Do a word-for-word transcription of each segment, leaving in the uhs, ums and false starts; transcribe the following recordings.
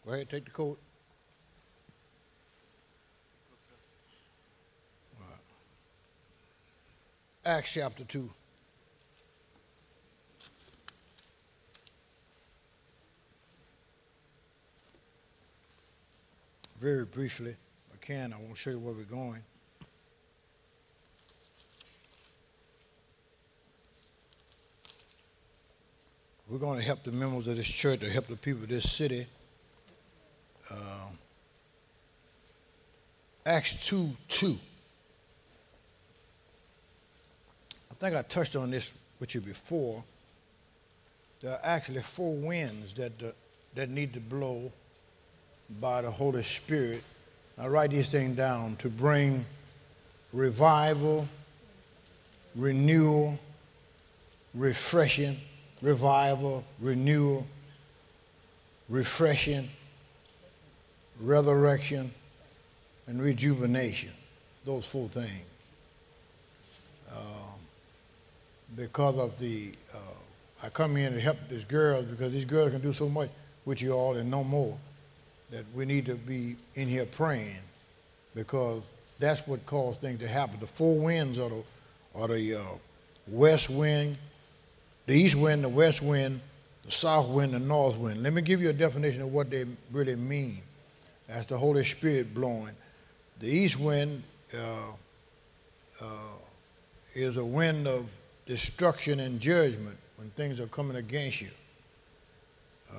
Go ahead, take the coat. All right. Acts chapter two. Very briefly, if I can, I want to show you where we're going. We're going to help the members of this church, or help the people of this city. Uh, Acts two two. I think I touched on this with you before. There are actually four winds that uh, that need to blow by the Holy Spirit. I write these things down to bring revival, renewal, refreshing, revival, renewal, refreshing, resurrection, and rejuvenation. Those four things. Uh, because of the, uh, I come in to help these girls because these girls can do so much with you all and no more, that we need to be in here praying, because that's what caused things to happen. The four winds are the, are the uh, west wind, the east wind, the west wind, the south wind, the north wind. Let me give you a definition of what they really mean. That's the Holy Spirit blowing. The east wind uh, uh, is a wind of destruction and judgment when things are coming against you. Uh,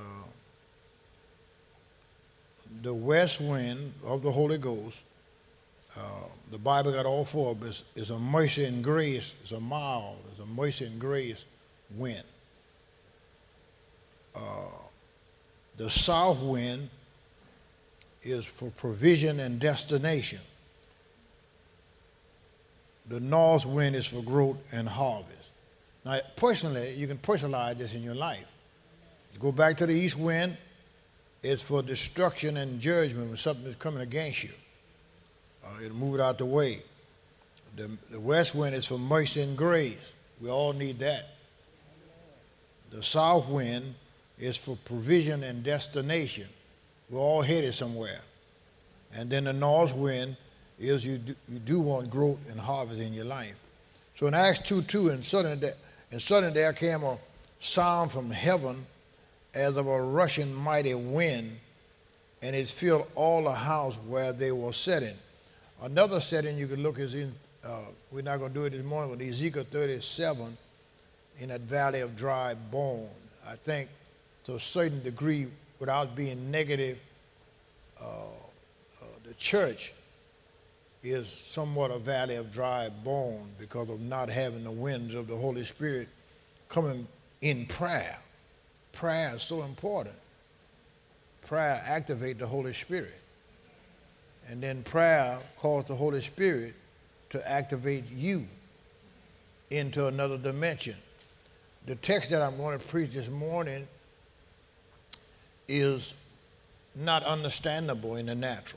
the west wind of the Holy Ghost, uh, the Bible got all four of them, is, is a mercy and grace, it's a mild, it's a mercy and grace wind. Uh, the south wind is for provision and destination. The north wind is for growth and harvest. Now, personally, you can personalize this in your life. Go back to the east wind, it's for destruction and judgment when something is coming against you. Uh, it'll move it out the way. The, the west wind is for mercy and grace. We all need that. The south wind is for provision and destination. We're all headed somewhere. And then the north wind is you do, you do want growth and harvest in your life. So in Acts two two, and suddenly there, and suddenly there came a sound from heaven as of a rushing mighty wind, and it filled all the house where they were sitting. Another setting you can look is in, uh, we're not going to do it this morning, but Ezekiel thirty-seven, in that valley of dry bone. I think to a certain degree, without being negative, uh, uh, the church is somewhat a valley of dry bone because of not having the winds of the Holy Spirit coming in prayer. Prayer is so important. Prayer activates the Holy Spirit. And then prayer calls the Holy Spirit to activate you into another dimension. The text that I'm going to preach this morning is not understandable in the natural.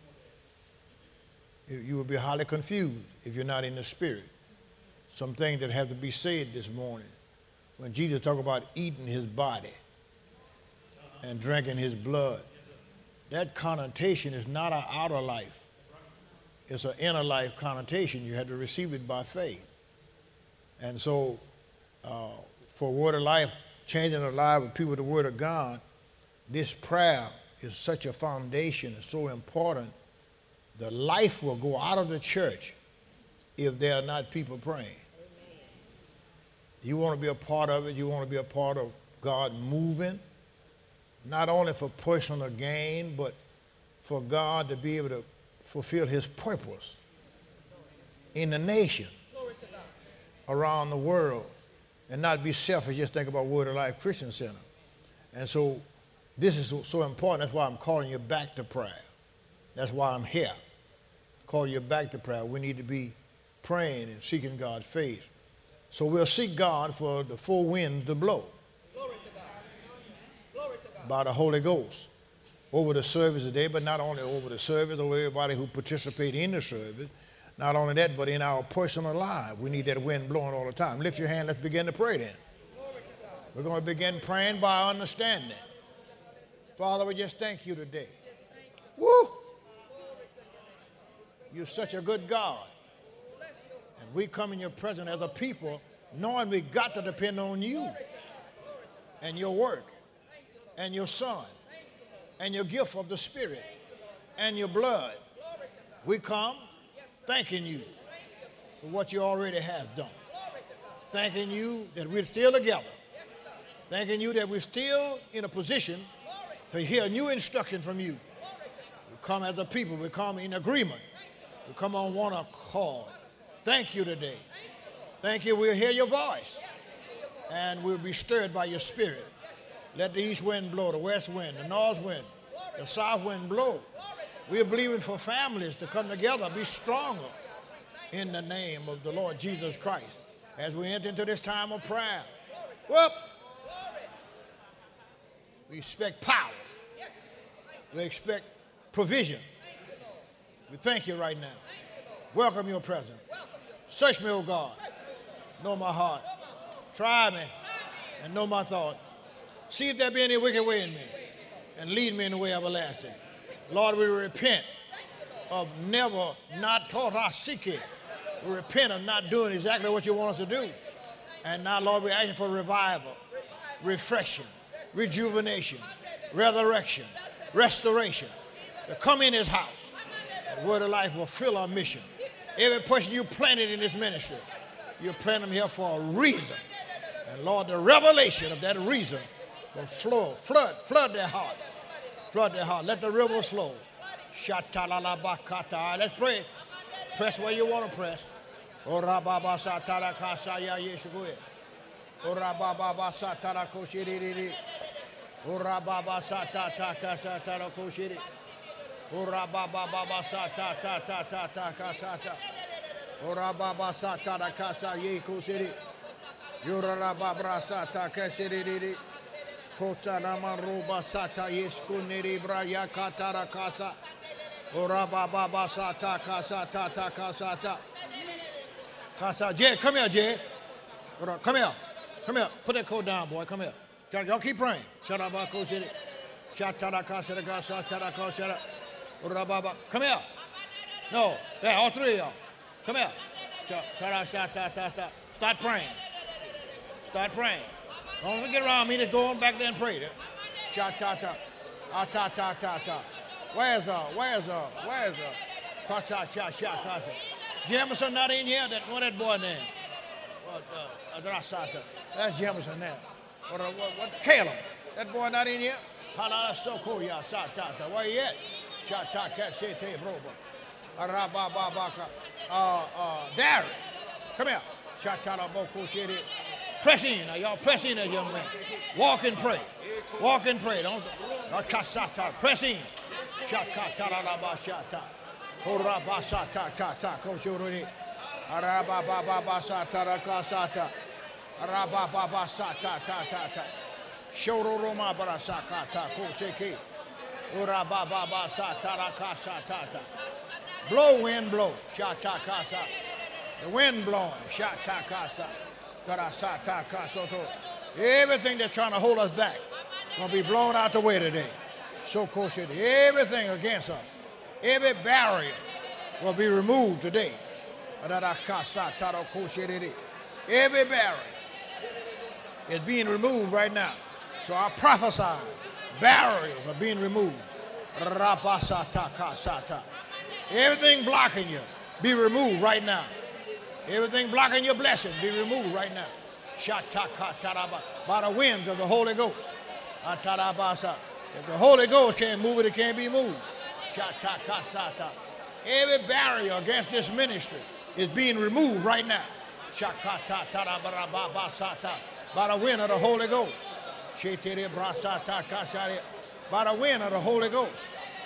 You will be highly confused if you're not in the Spirit. Some things that have to be said this morning. When Jesus talked about eating his body and drinking his blood, that connotation is not an outer life. It's an inner life connotation. You have to receive it by faith. And so uh, for Word of Life, changing the lives of people with the Word of God, this prayer is such a foundation, it's so important. The life will go out of the church if there are not people praying. Amen. You want to be a part of it, you want to be a part of God moving, not only for personal gain, but for God to be able to fulfill his purpose in the nation, around the world, and not be selfish, just think about Word of Life Christian Center. And so this is so important. That's why I'm calling you back to prayer. That's why I'm here. Call you back to prayer. We need to be praying and seeking God's face. So we'll seek God for the four winds to blow. Glory to God. Glory to God. By the Holy Ghost over the service today, but not only over the service, over everybody who participates in the service. Not only that, but in our personal life. We need that wind blowing all the time. Lift your hand. Let's begin to pray then. We're going to begin praying by understanding. Father, we just thank you today. Woo! You're such a good God. And we come in your presence as a people knowing we got to depend on you and your work and your Son and your gift of the Spirit and your blood. We come thanking you for what you already have done. Thanking you that we're still together. Thanking you that we're still in a position to hear new instruction from you. We come as a people. We come in agreement. We come on one accord. Thank you today. Thank you. We'll hear your voice. And we'll be stirred by your spirit. Let the east wind blow, the west wind, the north wind, the south wind blow. We're believing for families to come together, be stronger in the name of the Lord Jesus Christ as we enter into this time of prayer. Whoop! We expect power. We expect provision. We thank you right now. Welcome your presence. Search me, O God. Know my heart. Try me and know my thought. See if there be any wicked way in me and lead me in the way everlasting. Lord, we repent of never not Torah seeking. We repent of not doing exactly what you want us to do. And now, Lord, we're asking for revival, refreshing, rejuvenation, resurrection, restoration. To come in his house. The word of life will fill our mission. Every person you planted in this ministry, you plant them here for a reason. And Lord, the revelation of that reason will flow, flood, flood their heart. Flood their heart. Let the river flow. Shatalalabakata. Let's pray. Press where you want to press. Ora baba satara kasaya yeshuwe. Ora baba satara koshiri. Ora baba satata kasatara koshiri. Ora baba baba satata tata kasata. Ora baba satara kasaya koshiri. Yura baba sata kashiri. Kota namaruba sata yeskuniri braya katara kasa. Ora baba basata kasata kasata. Kasa Jay, come here, Jay. Come here. Come here. Put that coat down, boy. Come here. Y'all keep praying. Shut up, Shut Shatara kasata kasata kasata. Ora baba. Come here. No. There, all three of y'all. Come here. Start praying. Start praying. Don't get around me, just go on back there and pray. Sha-ta-ta, ah-ta-ta-ta-ta. Where's uh, where's uh, where's uh, ka-cha-cha-cha-ta-ta. Jamerson not in here? That, what that boy name? What, uh, that's Jamerson there. What, uh, what, what, Caleb, that boy not in here? Ha-la-la-so-ko-ya-sa-ta-ta. Where he at? Sha-ta-ka-se-te-bro-ba. Ah-ra-ba-ba-ba-ka. Uh, uh, Darren, come here. Sha-ta-la-bo-ko-she-te. Press in, now y'all press in there, young man. Walk and pray. Walk and pray. Don't press in. Shaka-ta-la-la-ba-sha-ta. Hora-ba-sa-ta-ka-ta. Ko-shuru-ni. Ara-ba-ba-ba-ba-sa-ta-ra-ka-sa-ta. Ara-ba-ba-ba-sa-ta-ta-ta-ta. Shoro-ro-ma-ba-ra-sa-ka-ta. Ko-she-ki. Ora-ba-ba-ba-sa-ta-ra-ka-sa-ta-ta. Blow, wind, blow. Sha-ta-ka-sa. The wind blowing. Sha-ta-ka-sa. Everything that's trying to hold us back is going to be blown out the way today. So everything against us, every barrier will be removed today. Every barrier is being removed right now. So I prophesy barriers are being removed. Everything blocking you be removed right now. Everything blocking your blessing be removed right now. By the winds of the Holy Ghost. If the Holy Ghost can't move it, it can't be moved. Every barrier against this ministry is being removed right now. By the wind of the Holy Ghost. By the wind of the Holy Ghost.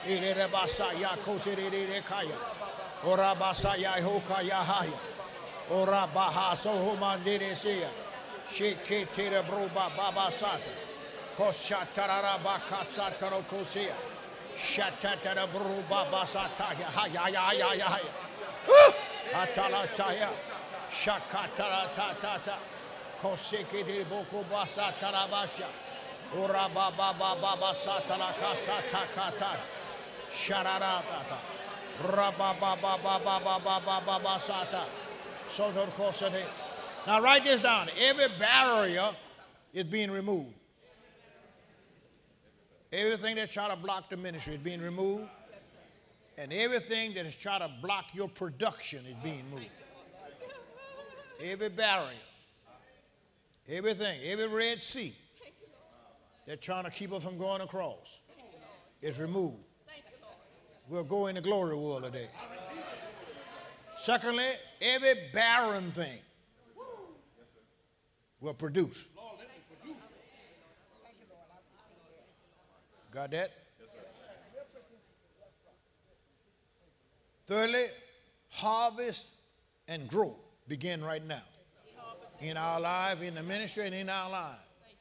Ora baha soho mandere sia. Sheke tere broba baba sata. Kosha tarara baka sataro kosia. Shatara broba basata ya ya ya ya ya. Atala saya. Shakatara ta ta ta. Koseke de boko basata rabasha. Ora ba ba ba ba ba satala kasata kata. Shararata. Ra ba ba ba ba ba ba ba ba ba ba sata. Sotor kosate. Now write this down. Every barrier is being removed. Everything that's trying to block the ministry is being removed. And everything that is trying to block your production is being moved. Every barrier. Everything. Every Red Sea they're trying to keep us from going across is removed. We'll go in the glory world today. Secondly, every barren thing will produce. Got that? Thirdly, harvest and growth begin right now. In our life, in the ministry, and in our lives.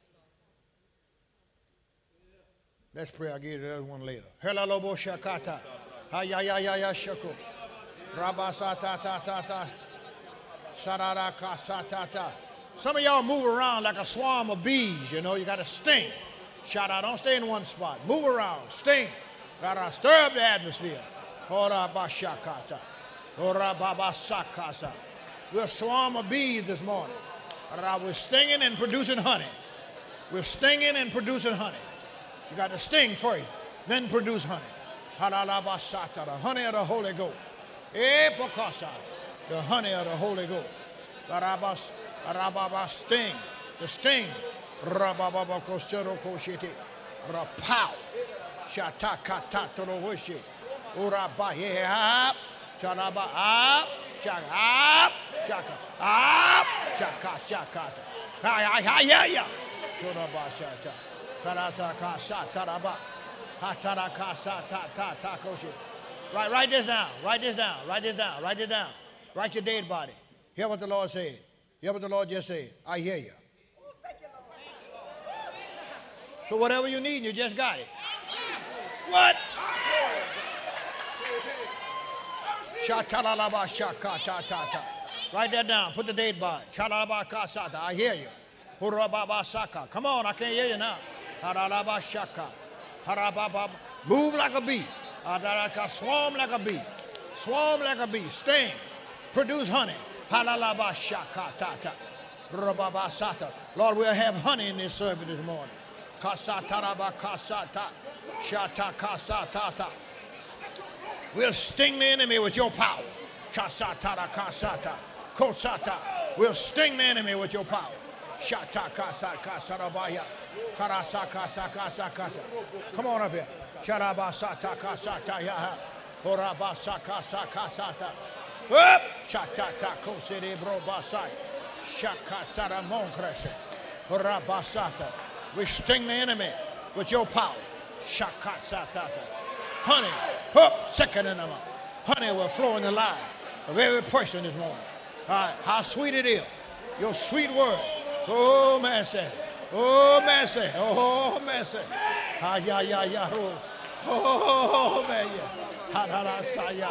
Let's pray. I'll give you the other one later. Helalobo shakata. Hayayaya shako. Rabasata ta ta ta. Sararaka satata. Some of y'all move around like a swarm of bees, you know, you got to sting. Shout out, don't stay in one spot. Move around, sting. Gotta stir up the atmosphere. Ora bashakata. Ora babasakasa. We're a swarm of bees this morning. We're stinging and producing honey. We're stinging and producing honey. You got to sting first, then produce honey. Halalabasata, the honey of the Holy Ghost. Epokasa, the honey of the Holy Ghost. Barabas, Arababa sting, the sting. Rabababa kosero koshiti. Rapow. Shatakata torowishi. Urabaya. Charaba up. Shaka up. Shaka up. Shaka shakata. Hi hi hi ya. Shurabashata. Karata kasa taraba. Hatara kasa ta ta ta koshi. Right, write this down. Write this down. Write this down. Write this down. Write your dead body. Hear what the Lord said. Hear what the Lord just said. I hear you. So whatever you need, you just got it. What? Shatalaba shaka ta ta ta. Write that down. Put the date body. Chalalaba kasata. I hear you. Hurababa saka. Come on, I can't hear you now. Haralaba shaka. Harababa. Move like a bee. Adaraka. Swarm like a bee. Swarm like a bee. Sting. Produce honey. Halalaba shaka ta ta. Rababa sata. Lord, we'll have honey in this service this morning. Kasataraba kasata. Shata kasatata. We'll sting the enemy with your power. Kasatara kasata. Kosata. We'll sting the enemy with your power. Shata kasa kasarabaya. Karasa kasa kasa kasa. Come on up here. Sharabasata kasata yaha. Horabasa kasa kasata. Up. Shatata kosere brobasai. Shakasara monkrese. Horabasata. We sting the enemy with your power. Shakasatata. Honey, up, second in them up. Honey will flow in the life of every person this morning. All right, how sweet it is. Your sweet word. Oh, mercy. Oh, mercy. Oh, mercy. Ah, ya, ya, ya, rose. Oh, man, yeah. Ha, ha, ha, saya.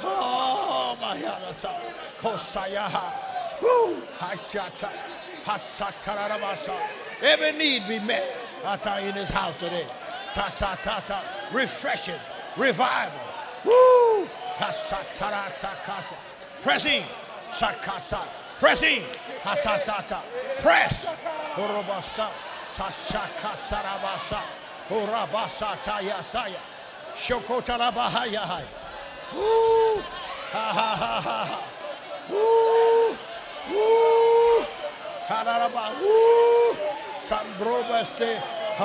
Oh, my, ya, sa. Kosaya. Woo. Ha, shata. Ha, satarabasa. Every need be met. I tell you in this house today. Ta, ta, ta, ta. Refreshing. Revival. Woo! Hasatara sakasa. Pressing. Sakasa. Pressing. Hatasata. Press. Horobasta. Sashakasarabasa. Horabasata yasaya. Shokotarabahaya. Woo! Ha ha ha ha ha. Woo! Woo! Kararaba. Woo! Sambrobase.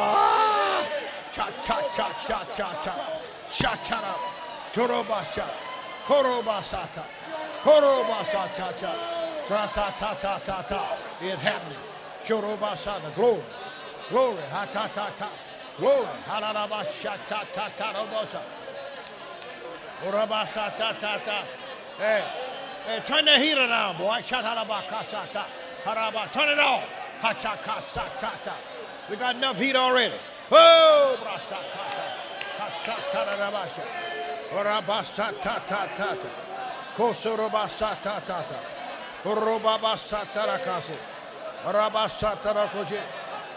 Ha! Cha cha cha cha cha cha. Shachara, Torobasha, Korobasata, Korobasata, Rasata ta ta. It's happening. Shorobasata, glory, glory, ha ta ta ta, glory, Halalabasha ta ta ta robosa, Urabasa ta ta ta. Hey, hey, turn the heater down, boy. Shatalabakasata, Haraba, turn it off. Hachakasata. We got enough heat already. Oh, Brasakasa. Kasatarabasha. Orabasata. Kosorobasata. Orobabasatarakasi. Orabasatarakoji.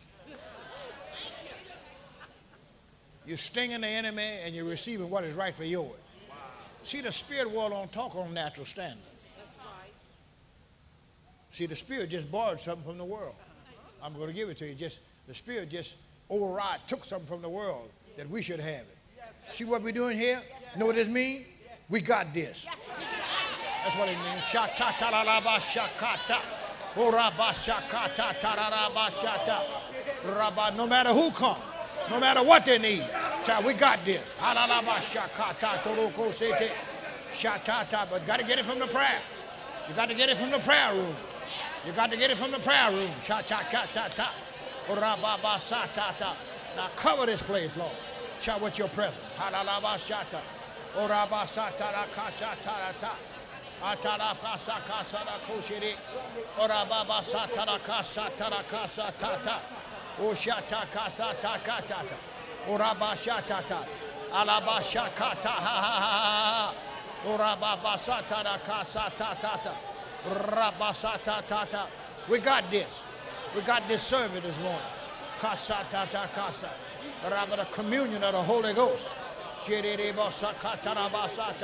You're stinging the enemy and you're receiving what is right for yours. Wow. See, the spirit world don't talk on natural standards. That's right. See, the spirit just borrowed something from the world. Uh-huh. I'm going to give it to you. Just the spirit just override, took something from the world that we should have it. Yes. See what we're doing here? Know what this means? We got this. That's what it means. Shata-ta-la-la-ba shakata. Uraba shakata tararaba shata. Uraba. No matter who comes, no matter what they need, child, we got this. Halalaba shakata toroko sete. Shatata. But got to get it from the prayer. You got to get it from the prayer room. You got to get it from the prayer room. Shataka shata. Urababa satata. Now cover this place, Lord. Child, with your presence. Halalaba shata. Uraba satara kashatarata. Atara kasa kasa da koshiri, ora baba satara kasa tara kasa tata, oshata kasa ta kasa ta, ora bashata ta, alaba shakata ha ha ha ha, ora baba satara kasa tata, rabasata tata. We got this. We got this service this morning. Kasa tata kasa, rabba the communion of the Holy Ghost. Shiri basa katara basata.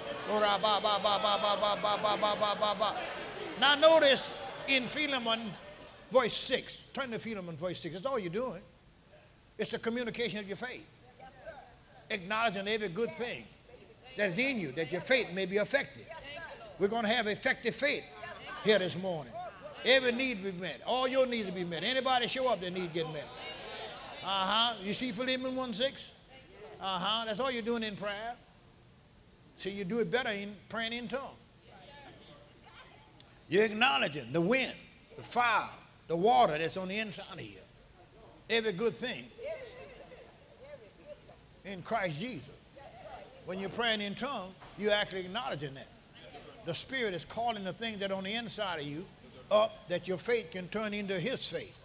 Now notice in Philemon verse six, turn to Philemon verse six, that's all you're doing. It's the communication of your faith. Yes, acknowledging every good thing that is in you, that your faith may be effective. Yes, we're going to have effective faith here this morning. Every need be met. All your needs will be met. Anybody show up, their need get met. Uh-huh. You see Philemon one six? Uh-huh. That's all you're doing in prayer. See, you do it better in praying in tongues. You're acknowledging the wind, the fire, the water that's on the inside of you. Every good thing in Christ Jesus. When you're praying in tongues, you're actually acknowledging that. The Spirit is calling the things that are on the inside of you up, that your faith can turn into His faith.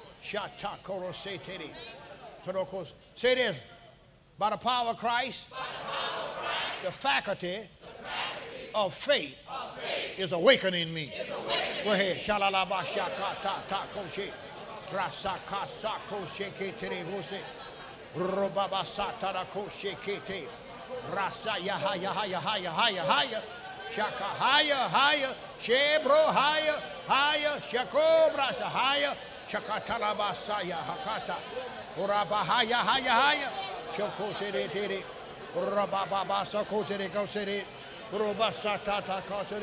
Say this. By the power of Christ, the faculty, the faculty of, faith of faith is awakening in me. Go ahead. Shalalaba shakata ta koshe. Rasa kasa koshe ketere gose. Robaba satara koshe kete. Rasa yaha yaha yaha yaha yaha. Shaka haya haya. Shebro haya haya. Shako brasa haya. Shakatalaba saya hakata. Uraba haya haya haya. Shoko sere tere. Rababa sakosere kosere, Robasatata kosere,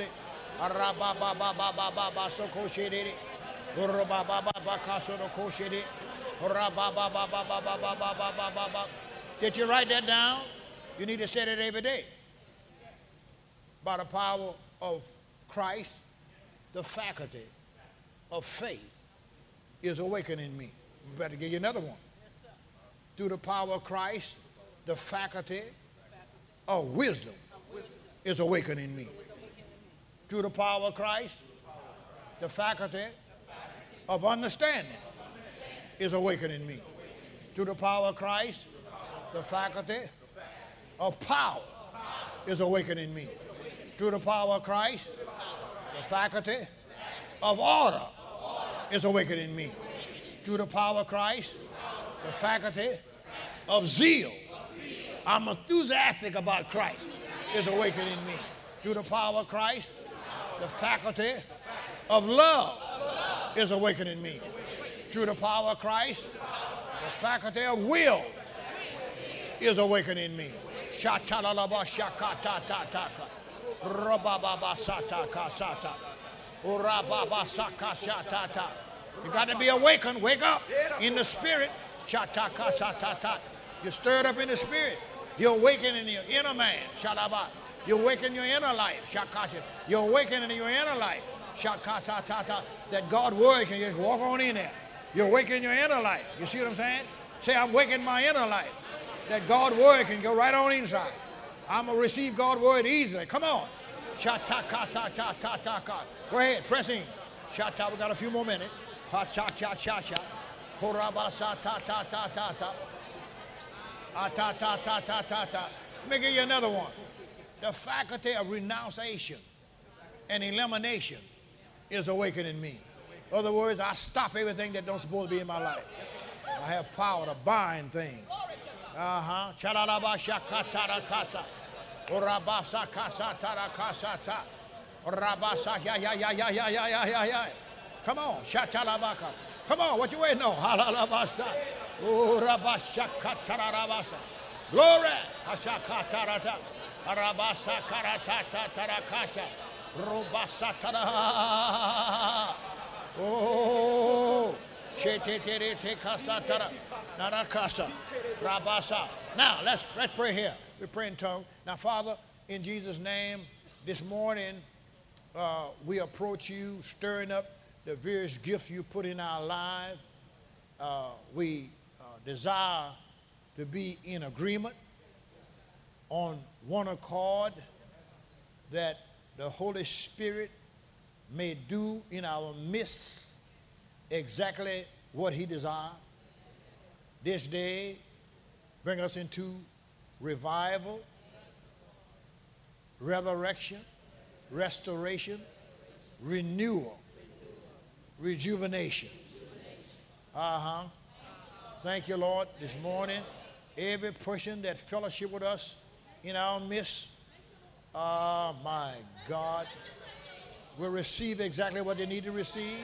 Rababa sakosere, Rababa kasoro kosere, Rababa. Did you write that down? You need to say it every day. By the power of Christ, the faculty of faith is awakening me. We better give you another one. Through the power of Christ, the faculty of wisdom is awakening me. Through the power of Christ, the faculty of understanding is awakening me. Through the power of Christ, the faculty of power is awakening me. Through the power of Christ, the faculty of order is awakening me. Through the power of Christ, the faculty of zeal, I'm enthusiastic about Christ, is awakening me. Through the power of Christ, the faculty of love is awakening me. Through the power of Christ, the faculty of will is awakening me. Shatalalaba shakata tataka. Rababa sataka sata. Urababa saka shatata. You got to be awakened. Wake up in the spirit. Shataka satata. You're stirred up in the spirit. You're awakening your inner man. Shalaba. You're awakening your inner life. Shakasha. You're awakening your inner life. Shakasatata. That God's word can just walk on in there. You're awakening your inner life. You see what I'm saying? Say, I'm awakening my inner life. That God's word can go right on inside. I'm going to receive God's word easily. Come on. Shatakasatatataka. Go ahead. Press in. Shata. We got a few more minutes. Ha cha cha cha cha. Korabasa ta ta ta ta ta. Ah, ta, ta, ta, ta, ta, ta. Let me give you another one. The faculty of renunciation and elimination is awakening me. In other words, I stop everything that don't supposed to be in my life. I have power to bind things. Uh-huh. Chalalaba shakatara kasa. Urabasa kasa tara kasa ta. Urabasa ya ya ya ya ya ya ya ya ya. Come on, shatalabaka. Come on, what you waiting on? Halalabasa. Urabasha katarabasa. Glory. Hashakatarata. Arabasa karatata tarakasha. Robasa tara. Oh. Sheteterete kasatara. Narakasa. Rabasa. Now let's let's pray here. We pray in tongues. Now, Father, in Jesus' name, this morning uh, we approach you, stirring up the various gifts you put in our lives. Uh, we uh, desire to be in agreement on one accord that the Holy Spirit may do in our midst exactly what he desires. This day, bring us into revival, resurrection, restoration, renewal, rejuvenation. Uh-huh. Thank you, Lord, this morning. Every person that fellowship with us in our midst, oh my God, will receive exactly what they need to receive.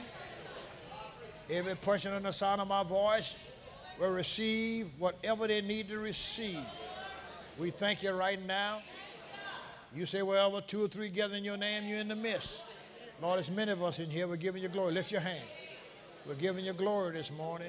Every person on the sound of my voice will receive whatever they need to receive. We thank you right now. You say, wherever two or three gather in your name, you're in the midst. Lord, there's many of us in here. We're giving you glory. Lift your hand. We're giving you glory this morning.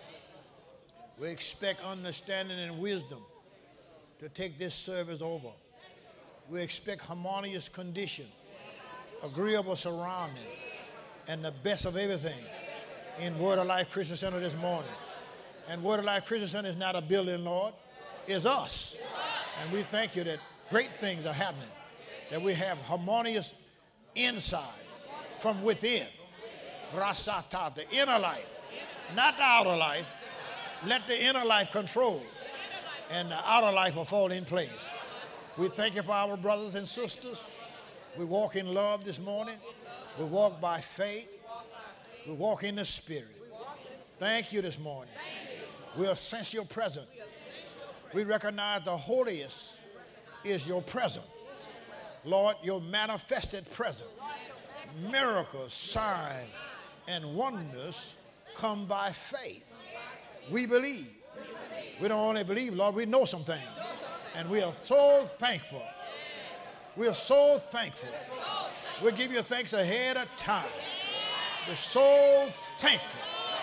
We expect understanding and wisdom to take this service over. We expect harmonious condition, agreeable surrounding, and the best of everything in Word of Life Christian Center this morning. And Word of Life Christian Center is not a building, Lord. It's us. And we thank you that great things are happening, that we have harmonious inside from within. Rasata, the inner life, not the outer life. Let the inner life control, and the outer life will fall in place. We thank you for our brothers and sisters. We walk in love this morning. We walk by faith. We walk in the Spirit. Thank you this morning. We'll sense your presence. We recognize the holiest is your presence. Lord, your manifested presence. Miracles, signs, and wonders come by faith. We believe. We don't only believe, Lord, we know some things. And we are so thankful. We are so thankful. We give you thanks ahead of time. We're so thankful.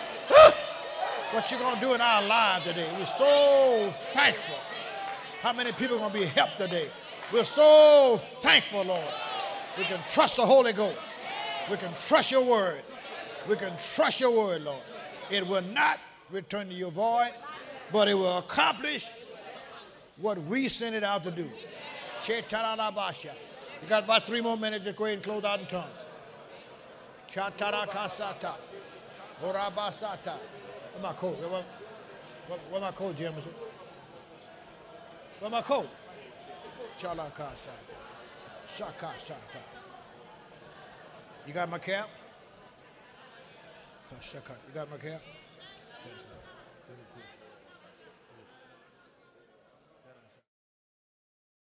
What you're going to do in our lives today. We're so thankful. How many people are going to be helped today? We're so thankful, Lord. We can trust the Holy Ghost. We can trust your word. We can trust your word, Lord. It will not return to your void, but it will accomplish what we sent it out to do. You got about three more minutes to go ahead and close out in tongues. Chatarakasata. Orabasata. Where's my coat? Where, where, where my coat, Jameson? Where's my coat? Chalakasa. Shaka shaka. You got my cap? You got my cap?